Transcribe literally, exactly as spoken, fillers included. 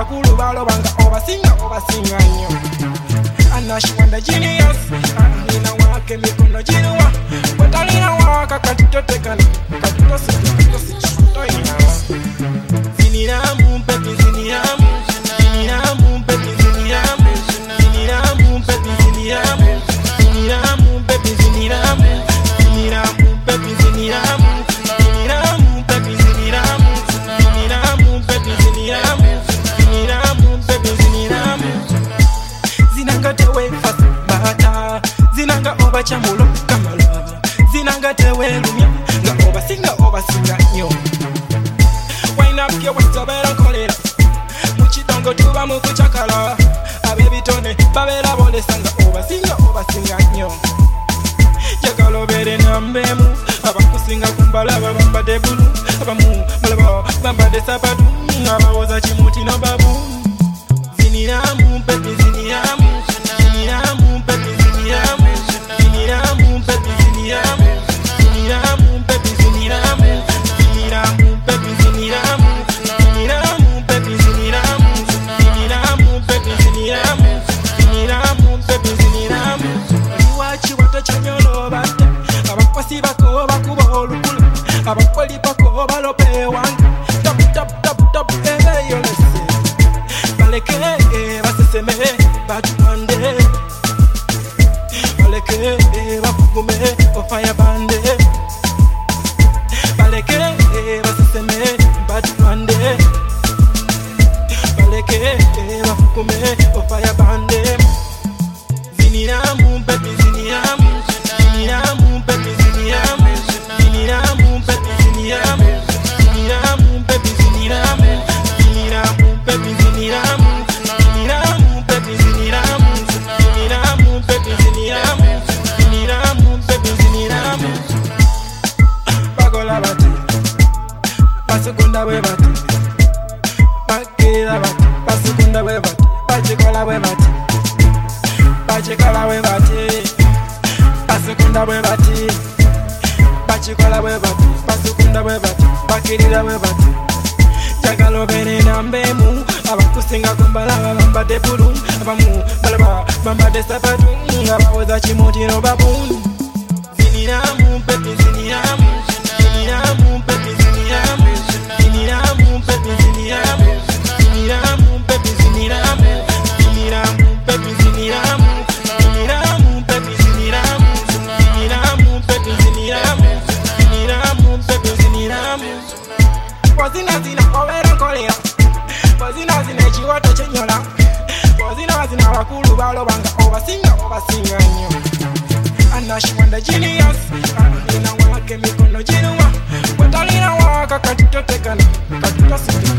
abakulu balobanga obasinga obasinga nnyo. Anashwanda genius alina wake mikono jiruwa watalina waka katito tekana katito sikito sikito ina ziniramu pepi ziniramu ziniramu pepi ziniramu ziniramu pepi ziniramu ziniramu pepi ziniramu ziniramu pepi ziniramu ziniramu pepi ziniramu ziniramu pepi ziniramu ziniramu pepi ziniramu zinanga tewe fast bata zinanga oba chamulo kamala zinanga tewe lumya nga oba singa oba singa nyo wine up your waist abera kolera muchitongo tuba mukuchakala abebitone babera bole sanga oba singa oba singa nyo jakalo bere nambemu abakusinga kumbala bamba de bulu abamu balaba bamba de sabadu abawoza chimuti no babu ziniramu pepi ziniramu ziniramu pepi ziniramu ziniramu pepi ziniramu ziniramu pepi ziniramu ziniramu pepi ziniramu ziniramu pepi ziniramu ziniramu pepi ziniramu ziniramu pepi ziniramu wachi watachonyolo bata abakwasi bako bakuba olukulu abakwali bako balope wanga tap tap tap tap ebe yolese baleke baseseme batwande baleke bakugume ofaya bande baleke baseseme batwande baleke bakugume ofaya bande ziniramu pepi ziniramu ziniramu pepi ziniramu ziniramu pepi ziniramu ziniramu pepi ziniramu ziniramu pepi ziniramu ziniramu pepi ziniramu ziniramu pepi ziniramu ziniramu pepi ziniramu bagola bati basukunda bwe bati bakira bati basukunda bwe bati bachikola bwe bati bachikola bwe bati basukunda bwe bati bachikola bwe bati basukunda bwe bati bakirira bwe bati jagalo bere nambemu abakusinga kumbala bamba de bulu abamu balaba bamba de sabadu abawoza chimuti no babun ziniramu pepi ziniramu ziniramu pepi ziniramu ziniramu pepi ziniramu ziniramu pepi ziniramu ziniramu pepi ziniramu ziniramu pepi ziniramu ziniramu pepi ziniramu ziniramu pepi ziniramu wazina zina overa kolera wazina zina chiwata chenyola wazina zina wakulu balobanga obasinga obasinga nnyo anashwanda genius alina wake mikono jiruwa watalina waka katito tekana katito sikito